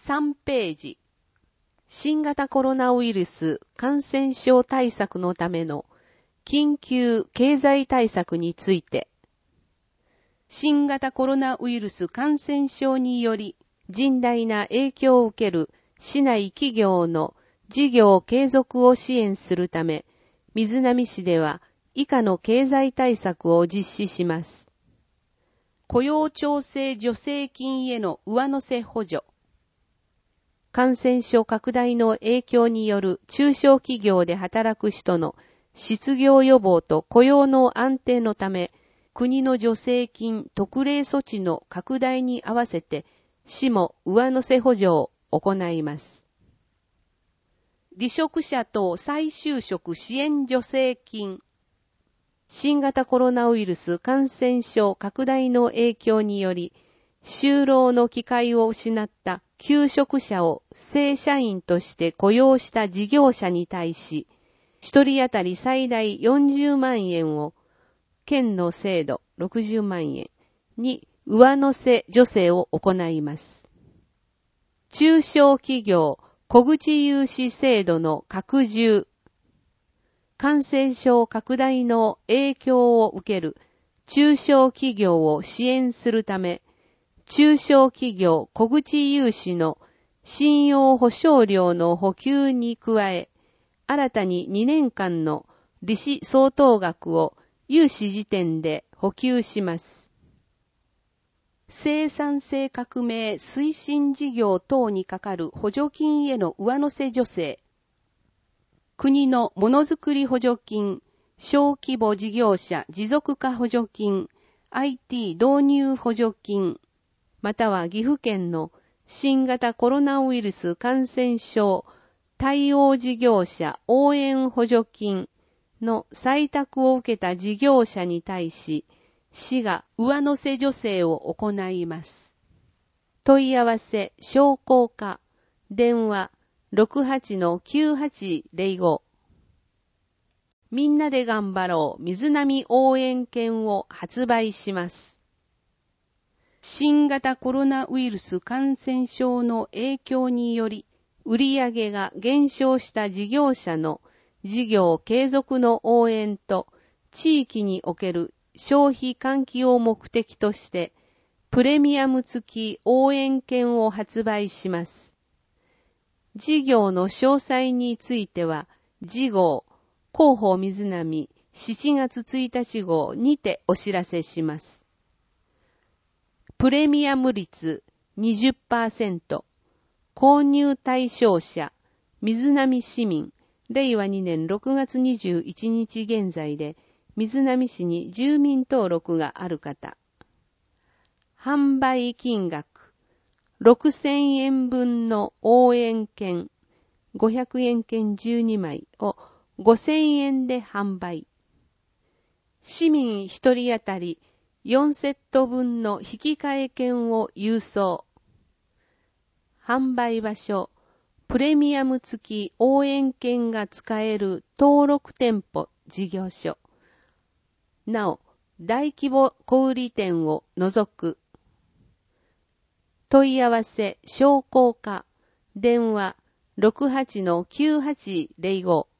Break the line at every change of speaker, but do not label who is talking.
3ページ。新型コロナウイルス感染症対策のための緊急経済対策について、新型コロナウイルス感染症により甚大な影響を受ける市内企業の事業継続を支援するため、瑞浪市では以下の経済対策を実施します。雇用調整助成金への上乗せ補助。感染症拡大の影響による中小企業で働く人の失業予防と雇用の安定のため、国の助成金特例措置の拡大に合わせて、市も上乗せ補助を行います。離職者等再就職支援助成金。新型コロナウイルス感染症拡大の影響により、就労の機会を失った求職者を正社員として雇用した事業者に対し、一人当たり最大40万円を、県の制度60万円に上乗せ助成を行います。中小企業小口融資制度の拡充。感染症拡大の影響を受ける中小企業を支援するため、中小企業小口融資の信用保証料の補給に加え、新たに2年間の利子相当額を融資時点で補給します。生産性革命推進事業等にかかる補助金への上乗せ助成。国のものづくり補助金、小規模事業者持続化補助金、IT 導入補助金、または岐阜県の新型コロナウイルス感染症対応事業者応援補助金の採択を受けた事業者に対し、市が上乗せ助成を行います。問い合わせ商工課電話 68-9805。みんなで頑張ろう瑞浪応援券を発売します。新型コロナウイルス感染症の影響により、売上が減少した事業者の事業継続の応援と地域における消費喚起を目的として、プレミアム付き応援券を発売します。事業の詳細については、次号、広報瑞浪7月1日号にてお知らせします。プレミアム率 20%、購入対象者、瑞浪市民、令和2年6月21日現在で、瑞浪市に住民登録がある方。販売金額、6000円分の応援券、500円券12枚を5000円で販売。市民1人当たり4セット分の引き換え券を郵送。販売場所、プレミアム付き応援券が使える登録店舗事業所。なお、大規模小売店を除く。問い合わせ商工課電話 68-9805